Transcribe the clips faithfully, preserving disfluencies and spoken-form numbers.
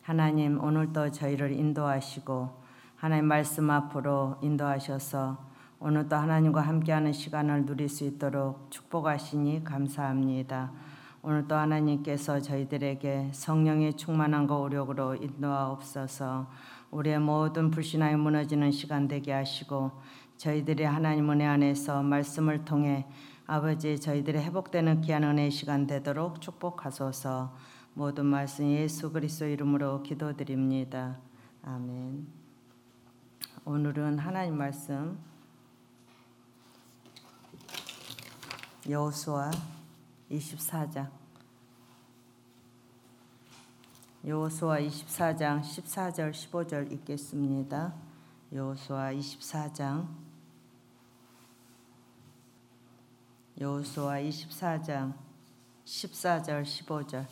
하나님, 오늘도 저희를 인도하시고 하나님 말씀 앞으로 인도하셔서 오늘도 하나님과 함께하는 시간을 누릴 수 있도록 축복하시니 감사합니다. 오늘도 하나님께서 저희들에게 성령의 충만함과 오력으로 인도하옵소서. 우리의 모든 불신앙이 무너지는 시간 되게 하시고 저희들이 하나님 은혜 안에서 말씀을 통해 아버지 저희들의 회복되는 귀한 은혜의 시간 되도록 축복하소서. 모든 말씀 예수 그리스도 이름으로 기도드립니다. 아멘. 오늘은 하나님 말씀 여호수아 이십사 장 여호수아 이십사 장 십사 절 십오 절 읽겠습니다. 여호수아 이십사 장 여호수아 이십사 장 십사 절 십오 절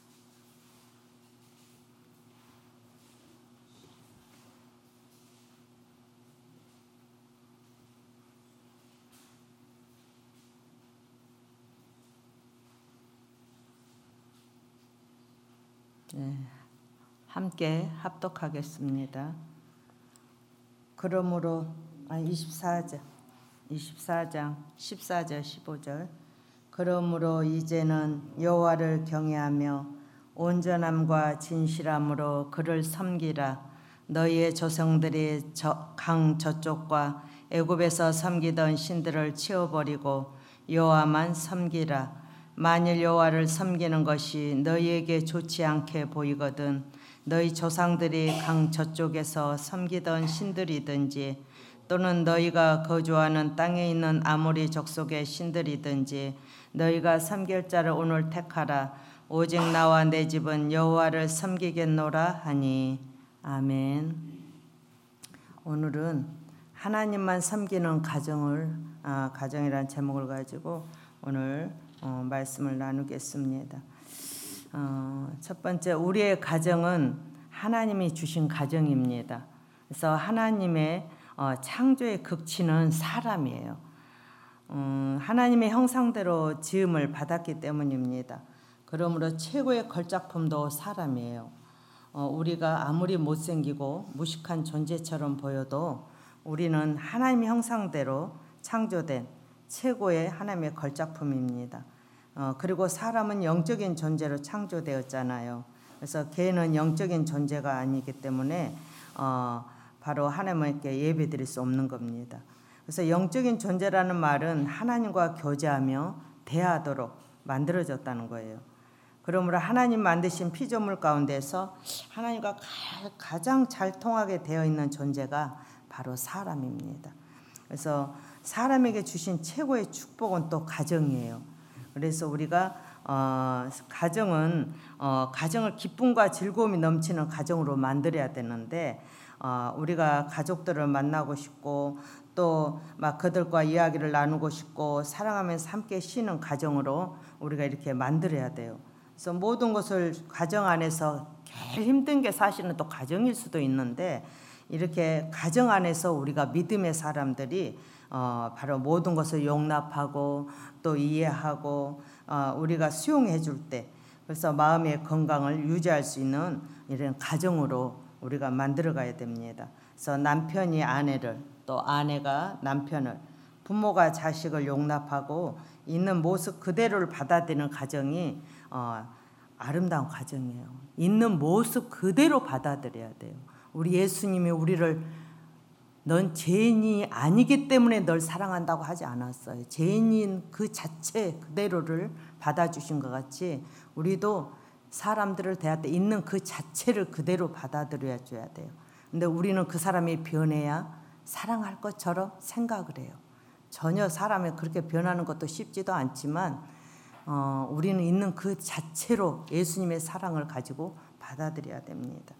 네, 함께 합독하겠습니다. 그러므로 아, 이십사 장 이십사 장 십사 절 십오 절 그러므로 이제는 여호와를 경외하며 온전함과 진실함으로 그를 섬기라. 너희의 조상들이 저, 강 저쪽과 애굽에서 섬기던 신들을 치워버리고 여호와만 섬기라. 만일 여호와를 섬기는 것이 너희에게 좋지 않게 보이거든 너희 조상들이 강 저쪽에서 섬기던 신들이든지 또는 너희가 거주하는 땅에 있는 아모리 족속의 신들이든지 너희가 섬길 자를 오늘 택하라. 오직 나와 내 집은 여호와를 섬기겠노라 하니. 아멘. 오늘은 하나님만 섬기는 가정을 아, 가정이란 제목을 가지고 오늘 어, 말씀을 나누겠습니다. 어, 첫 번째, 우리의 가정은 하나님이 주신 가정입니다. 그래서 하나님의 어, 창조의 극치는 사람이에요. 음, 하나님의 형상대로 지음을 받았기 때문입니다. 그러므로 최고의 걸작품도 사람이에요. 어, 우리가 아무리 못생기고 무식한 존재처럼 보여도 우리는 하나님의 형상대로 창조된 최고의 하나님의 걸작품입니다. 어, 그리고 사람은 영적인 존재로 창조되었잖아요. 그래서 개는 영적인 존재가 아니기 때문에 어, 바로 하나님께 예배드릴 수 없는 겁니다. 그래서 영적인 존재라는 말은 하나님과 교제하며 대하도록 만들어졌다는 거예요. 그러므로 하나님 만드신 피조물 가운데서 하나님과 가장 잘 통하게 되어 있는 존재가 바로 사람입니다. 그래서 사람에게 주신 최고의 축복은 또 가정이에요. 그래서 우리가 어, 가정은 어, 가정을 기쁨과 즐거움이 넘치는 가정으로 만들어야 되는데 어, 우리가 가족들을 만나고 싶고 또 막 그들과 이야기를 나누고 싶고 사랑하면서 함께 쉬는 가정으로 우리가 이렇게 만들어야 돼요. 그래서 모든 것을 가정 안에서 제일 힘든 게 사실은 또 가정일 수도 있는데 이렇게 가정 안에서 우리가 믿음의 사람들이 어, 바로 모든 것을 용납하고 또 이해하고 어, 우리가 수용해 줄 때 그래서 마음의 건강을 유지할 수 있는 이런 가정으로 우리가 만들어 가야 됩니다. 그래서 남편이 아내를 또 아내가 남편을 부모가 자식을 용납하고 있는 모습 그대로를 받아들이는 가정이 어, 아름다운 가정이에요. 있는 모습 그대로 받아들여야 돼요. 우리 예수님이 우리를 넌 죄인이 아니기 때문에 널 사랑한다고 하지 않았어요. 죄인인 그 자체 그대로를 받아주신 것 같이 우리도 사람들을 대할 때 있는 그 자체를 그대로 받아들여야 줘야 돼요. 근데 우리는 그 사람이 변해야 사랑할 것처럼 생각을 해요. 전혀 사람이 그렇게 변하는 것도 쉽지도 않지만 어, 우리는 있는 그 자체로 예수님의 사랑을 가지고 받아들여야 됩니다.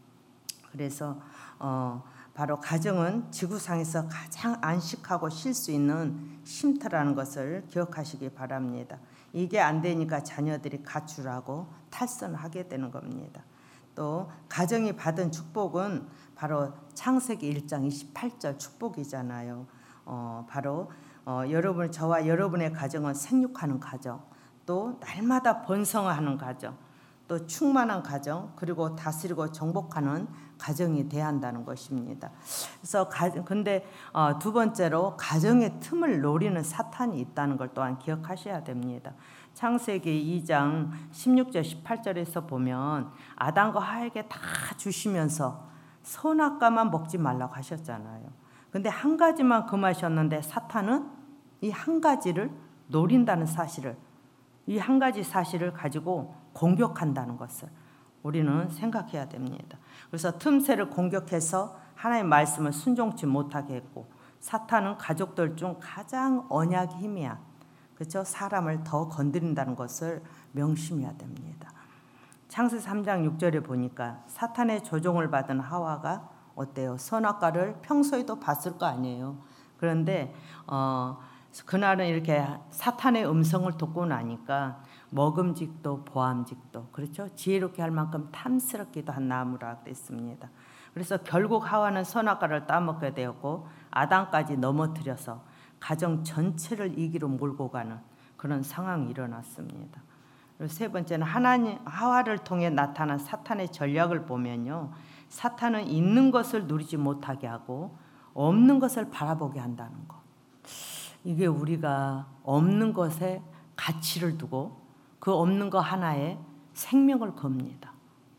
그래서 어, 바로 가정은 지구상에서 가장 안식하고 쉴 수 있는 쉼터라는 것을 기억하시기 바랍니다. 이게 안 되니까 자녀들이 가출하고 탈선을 하게 되는 겁니다. 또 가정이 받은 축복은 바로 창세기 일 장 이십팔 절 축복이잖아요. 어, 바로 어, 여러분 저와 여러분의 가정은 생육하는 가정, 또 날마다 번성하는 가정, 또 또 충만한 가정, 그리고 다스리고 정복하는 가정이 돼야 한다는 것입니다. 그래서 가, 근데 어, 두 번째로 가정의 틈을 노리는 사탄이 있다는 걸 또한 기억하셔야 됩니다. 창세기 이 장 십육 절 십팔 절에서 보면 아담과 하에게 다 주시면서 선악과만 먹지 말라고 하셨잖아요. 근데 한 가지만 금하셨는데 사탄은 이 한 가지를 노린다는 사실을, 이 한 가지 사실을 가지고 공격한다는 것을 우리는 생각해야 됩니다. 그래서 틈새를 공격해서 하나님의 말씀을 순종치 못하게 했고, 사탄은 가족들 중 가장 언약이 희미한, 그렇죠? 사람을 더 건드린다는 것을 명심해야 됩니다. 창세기 삼 장 육 절에 보니까 사탄의 조종을 받은 하와가 어때요? 선악과를 평소에도 봤을 거 아니에요. 그런데 어, 그날은 이렇게 사탄의 음성을 듣고 나니까 먹음직도 보암직도, 그렇죠? 지혜롭게 할 만큼 탐스럽기도 한 나무라 그랬습니다. 그래서 결국 하와는 선악과를 따먹게 되었고 아담까지 넘어뜨려서 가정 전체를 이기로 몰고 가는 그런 상황이 일어났습니다. 그리고 세 번째는 하나님 하와를 통해 나타난 사탄의 전략을 보면요, 사탄은 있는 것을 누리지 못하게 하고 없는 것을 바라보게 한다는 것. 이게 우리가 없는 것에 가치를 두고 그 없는 것 하나에 생명을 겁니다.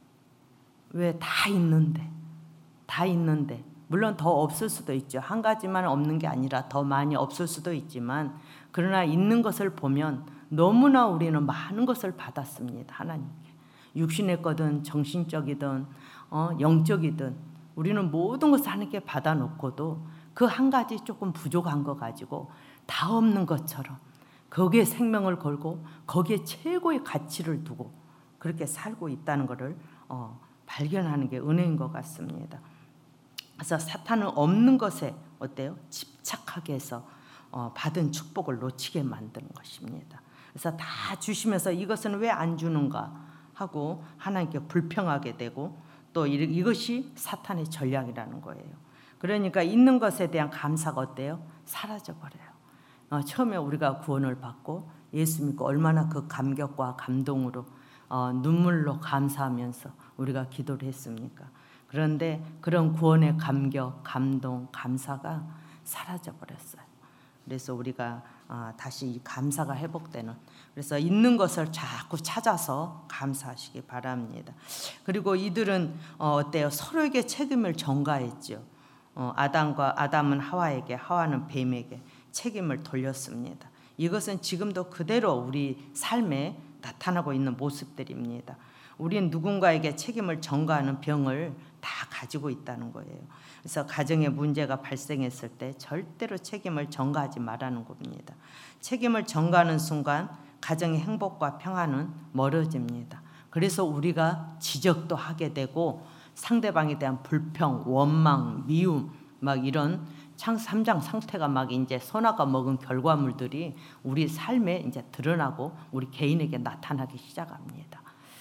왜? 다 있는데, 다 있는데, 물론 더 없을 수도 있죠. 한 가지만 없는 게 아니라 더 많이 없을 수도 있지만, 그러나 있는 것을 보면 너무나 우리는 많은 것을 받았습니다. 하나님께. 육신의 거든 정신적이든 어, 영적이든 우리는 모든 것을 하나님께 받아놓고도 그 한 가지 조금 부족한 거 가지고 다 없는 것처럼 거기에 생명을 걸고 거기에 최고의 가치를 두고 그렇게 살고 있다는 것을 어, 발견하는 게 은혜인 것 같습니다. 그래서 사탄은 없는 것에 어때요? 집착하게 해서 어, 받은 축복을 놓치게 만드는 것입니다. 그래서 다 주시면서 이것은 왜 안 주는가 하고 하나님께 불평하게 되고, 또 이것이 사탄의 전략이라는 거예요. 그러니까 있는 것에 대한 감사가 어때요? 사라져버려요. 어, 처음에 우리가 구원을 받고 예수 믿고 얼마나 그 감격과 감동으로 어, 눈물로 감사하면서 우리가 기도를 했습니까? 그런데 그런 구원의 감격, 감동, 감사가 사라져버렸어요. 그래서 우리가 어, 다시 이 감사가 회복되는, 그래서 있는 것을 자꾸 찾아서 감사하시기 바랍니다. 그리고 이들은 어, 어때요? 서로에게 책임을 전가했죠. 어, 아담과 아담은 하와에게, 하와는 뱀에게 책임을 돌렸습니다. 이것은 지금도 그대로 우리 삶에 나타나고 있는 모습들입니다. 우린 누군가에게 책임을 전가하는 병을 다 가지고 있다는 거예요. 그래서 가정에 문제가 발생했을 때 절대로 책임을 전가하지 말라는 겁니다. 책임을 전가하는 순간 가정의 행복과 평안은 멀어집니다. 그래서 우리가 지적도 하게 되고 상대방에 대한 불평, 원망, 미움, 막 이런 창세기 삼 장 상태가 막 이제 선악과 먹은 결과물들이 우리 삶에 이제 드러나고 우리 개인에게 나타나기 시작합니다.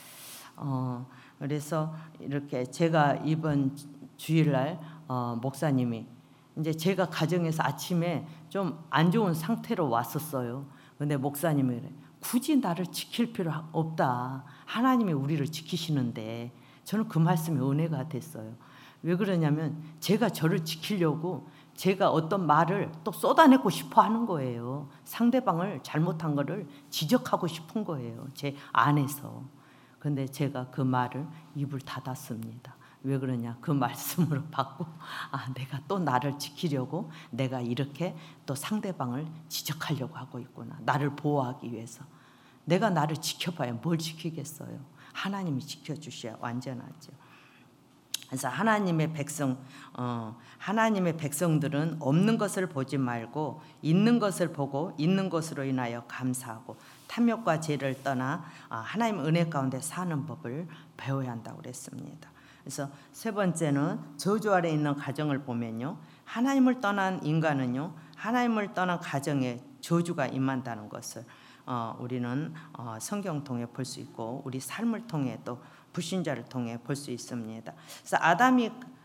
어, 그래서 이렇게 제가 이번 주일날 어, 목사님이 이제 제가 가정에서 아침에 좀 안 좋은 상태로 왔었어요. 근데 목사님이 그래, 굳이 나를 지킬 필요 없다. 하나님이 우리를 지키시는데. 저는 그 말씀이 은혜가 됐어요. 왜 그러냐면 제가 저를 지키려고 제가 어떤 말을 또 쏟아내고 싶어 하는 거예요. 상대방을 잘못한 거를 지적하고 싶은 거예요. 제 안에서. 근데 제가 그 말을 입을 닫았습니다. 왜 그러냐? 그 말씀으로 받고 아, 내가 또 나를 지키려고 내가 이렇게 또 상대방을 지적하려고 하고 있구나. 나를 보호하기 위해서. 내가 나를 지켜봐야 뭘 지키겠어요. 하나님이 지켜주셔야 완전하죠. 그래서 하나님의 백성, 어, 하나님의 백성들은 없는 것을 보지 말고 있는 것을 보고 있는 것으로 인하여 감사하고 탐욕과 죄를 떠나 하나님 은혜 가운데 사는 법을 배워야 한다고 그랬습니다. 그래서 세 번째는 저주 아래 있는 가정을 보면요, 하나님을 떠난 인간은요, 하나님을 떠난 가정에 저주가 임한다는 것을 어, 우리는 어, 성경 통해 볼 수 있고 우리 삶을 통해 또 불신자를 통해 볼 수 있습니다. 그래서 아담이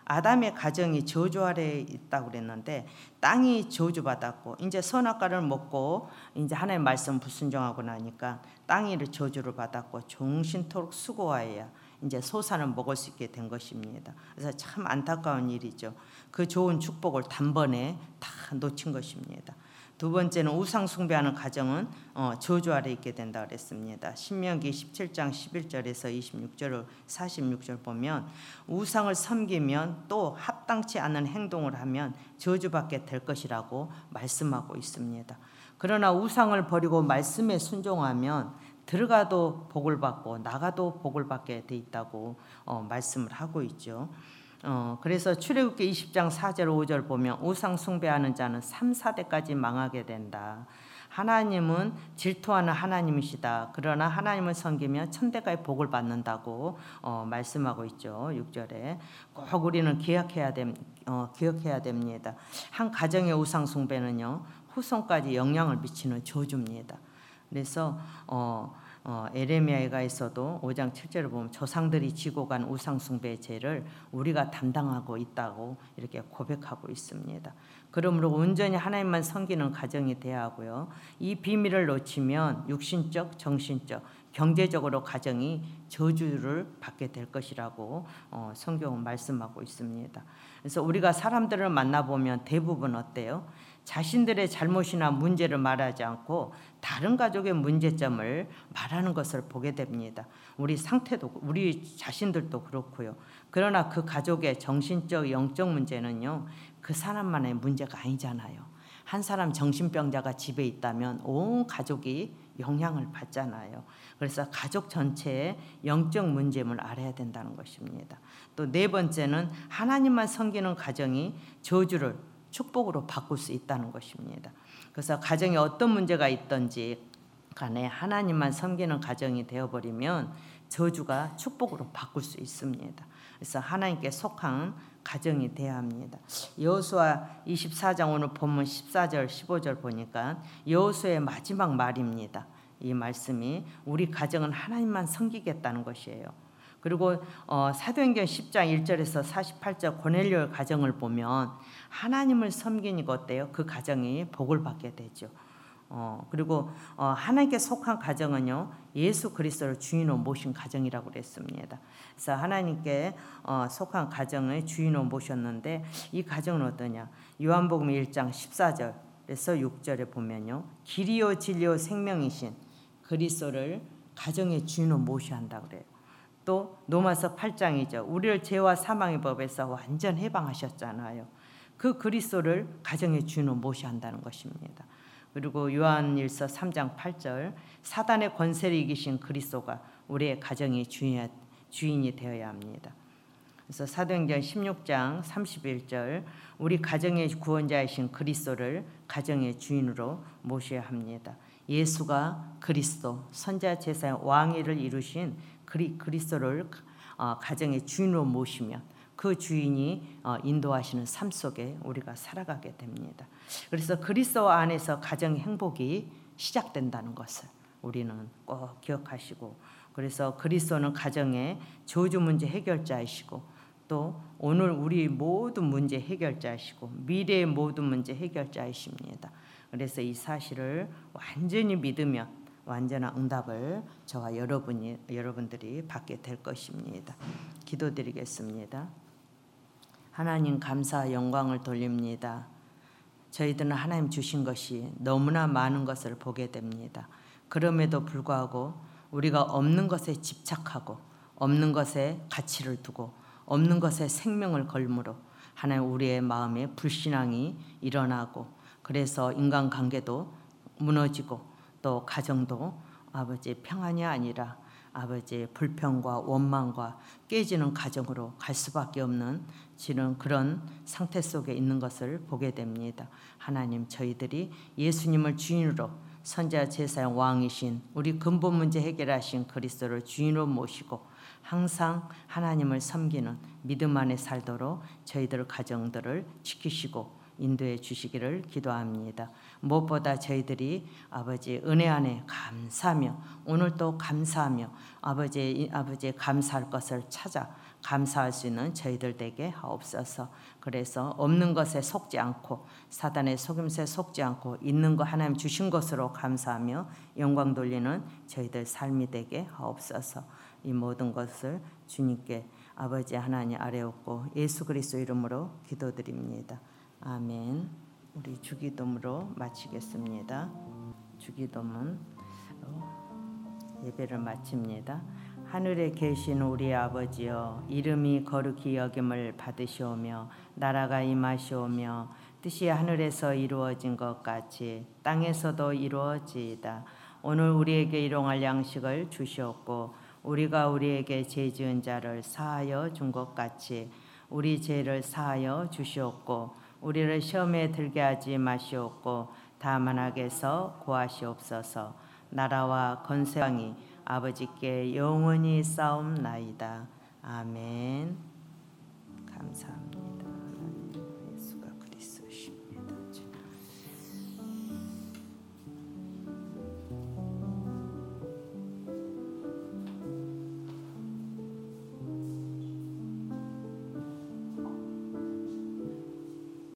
아담의 가정이 저주 아래에 있다고 그랬는데 땅이 저주받았고 이제 선악과를 먹고 이제 하나님의 말씀 불순종하고 나니까 땅이 저주를 받았고 종신토록 수고하여야 이제 소산을 먹을 수 있게 된 것입니다. 그래서 참 안타까운 일이죠. 그 좋은 축복을 단번에 다 놓친 것입니다. 두 번째는 우상 숭배하는 가정은 어, 저주 아래 있게 된다 그랬습니다. 신명기 십칠 장 십일 절에서 이십육 절 사십육 절 보면 우상을 섬기면 또 합당치 않은 행동을 하면 저주받게 될 것이라고 말씀하고 있습니다. 그러나 우상을 버리고 말씀에 순종하면 들어가도 복을 받고 나가도 복을 받게 돼 있다고 어, 말씀을 하고 있죠. 어, 그래서 출애굽기 이십 장 사 절 오 절 보면 우상 숭배하는 자는 삼, 사 대까지 망하게 된다. 하나님은 질투하는 하나님이시다. 그러나 하나님을 섬기면 천대가의 복을 받는다고 어, 말씀하고 있죠. 육 절에 꼭 우리는 기억해야, 됨, 어, 기억해야 됩니다. 한 가정의 우상 숭배는요 후손까지 영향을 미치는 저주입니다. 그래서 어, 어, 에레미야에서도 오 장 칠 절을 보면 조상들이 지고 간 우상 숭배의 죄를 우리가 담당하고 있다고 이렇게 고백하고 있습니다. 그러므로 온전히 하나님만 섬기는 가정이 돼야 하고요. 이 비밀을 놓치면 육신적, 정신적, 경제적으로 가정이 저주를 받게 될 것이라고 어, 성경은 말씀하고 있습니다. 그래서 우리가 사람들을 만나보면 대부분 어때요? 자신들의 잘못이나 문제를 말하지 않고 다른 가족의 문제점을 말하는 것을 보게 됩니다. 우리 상태도 우리 자신들도 그렇고요. 그러나 그 가족의 정신적 영적 문제는요 그 사람만의 문제가 아니잖아요. 한 사람 정신병자가 집에 있다면 온 가족이 영향을 받잖아요. 그래서 가족 전체의 영적 문제임을 알아야 된다는 것입니다. 또 네 번째는 하나님만 섬기는 가정이 저주를 축복으로 바꿀 수 있다는 것입니다. 그래서 가정에 어떤 문제가 있든지 간에 하나님만 섬기는 가정이 되어버리면 저주가 축복으로 바꿀 수 있습니다. 그래서 하나님께 속한 가정이 되어야 합니다. 여호수아 이십사 장 오늘 본문 십사 절 십오 절 보니까 여호수아의 마지막 말입니다. 이 말씀이 우리 가정은 하나님만 섬기겠다는 것이에요. 그리고 어, 사도행전 십 장 일 절에서 사십팔 절 고넬료의 가정을 보면 하나님을 섬기니까 어때요? 그 가정이 복을 받게 되죠. 어, 그리고 어, 하나님께 속한 가정은요 예수 그리스도를 주인으로 모신 가정이라고 그랬습니다. 그래서 하나님께 어, 속한 가정을 주인으로 모셨는데 이 가정은 어떠냐? 요한복음 일 장 십사 절에서 육 절에 보면요 길이요 진리요 생명이신 그리스도를 가정의 주인으로 모셔야 한다 그래요. 또 로마서 팔 장이죠. 우리를 죄와 사망의 법에서 완전 해방하셨잖아요. 그 그리스도를 가정의 주인으로 모셔야 한다는 것입니다. 그리고 요한일서 삼 장 팔 절 사단의 권세를 이기신 그리스도가 우리의 가정의 주인, 주인이 되어야 합니다. 그래서 사도행전 십육 장 삼십일 절 우리 가정의 구원자이신 그리스도를 가정의 주인으로 모셔야 합니다. 예수가 그리스도 선자 제사의 왕위를 이루신 그리, 그리스도를 어, 가정의 주인으로 모시면 그 주인이 어, 인도하시는 삶 속에 우리가 살아가게 됩니다. 그래서 그리스도 안에서 가정의 행복이 시작된다는 것을 우리는 꼭 기억하시고 그래서 그리스도는 가정의 저주 문제 해결자이시고 또 오늘 우리 모든 문제 해결자이시고 미래의 모든 문제 해결자이십니다. 그래서 이 사실을 완전히 믿으면 완전한 응답을 저와 여러분이 여러분들이 받게 될 것입니다. 기도드리겠습니다. 하나님 감사 영광을 돌립니다. 저희들은 하나님 주신 것이 너무나 많은 것을 보게 됩니다. 그럼에도 불구하고 우리가 없는 것에 집착하고 없는 것에 가치를 두고 없는 것에 생명을 걸므로 하나님 우리의 마음에 불신앙이 일어나고 그래서 인간관계도 무너지고 또 가정도 아버지 평안이 아니라 아버지 불평과 원망과 깨지는 가정으로 갈 수밖에 없는 지금 그런 상태 속에 있는 것을 보게 됩니다. 하나님 저희들이 예수님을 주인으로 선자 제사의 왕이신 우리 근본 문제 해결하신 그리스도를 주인으로 모시고 항상 하나님을 섬기는 믿음 안에 살도록 저희들 가정들을 지키시고 인도해 주시기를 기도합니다. 무엇보다 저희들이 아버지 은혜 안에 감사하며 오늘도 감사하며 아버지 아버지 감사할 것을 찾아 감사할 수 있는 저희들 되게 하옵소서. 그래서 없는 것에 속지 않고 사단의 속임수에 속지 않고 있는 거 하나님 주신 것으로 감사하며 영광 돌리는 저희들 삶이 되게 하옵소서. 이 모든 것을 주님께 아버지 하나님 아래 엎고 예수 그리스도 이름으로 기도드립니다. 아멘. 우리 주기도문으로 마치겠습니다. 주기도문 예배를 마칩니다. 하늘에 계신 우리 아버지여, 이름이 거룩히 여김을 받으시오며 나라가 임하시오며 뜻이 하늘에서 이루어진 것 같이 땅에서도 이루어지이다. 오늘 우리에게 일용할 양식을 주시옵고 우리가 우리에게 죄 지은 자를 사하여 준 것 같이 우리 죄를 사하여 주시옵고 우리를 시험에 들게 하지 마시옵고 다만 악에서 구하시옵소서. 나라와 권세왕이 아버지께 영원히 싸움나이다. 아멘.